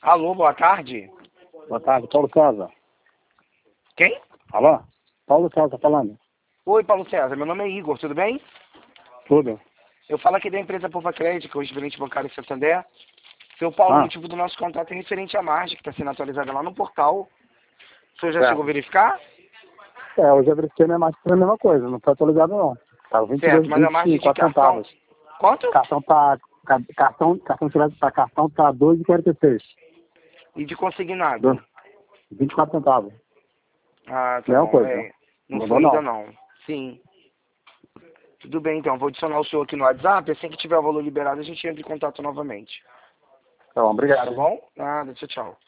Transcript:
Alô, boa tarde. Boa tarde, Paulo César. Quem? Alô? Paulo César falando. Oi, Paulo César. Meu nome é Igor, tudo bem? Tudo. Eu falo aqui da empresa Poupa Crédito, o gerente bancário em Santander. Seu Paulo, o Ah, motivo do nosso contato é referente à margem, que está sendo atualizada lá no portal. O senhor já certo. chegou a verificar? Hoje eu verifiquei, não é mais a mesma coisa, não foi atualizado não. Tá Certo, mas a margem de 24 cartão... centavos. Quanto? Cartão tirado para cartão tá 2,46. E de consignado? 24 centavos. Ah, tá Mesma bom. coisa. Não Mudou foi ainda não. não. Sim. Tudo bem, então. Vou adicionar o senhor aqui no WhatsApp. Assim que tiver o valor liberado, a gente entra em contato novamente. Então, obrigado. Tá bom? Nada, tchau, tchau.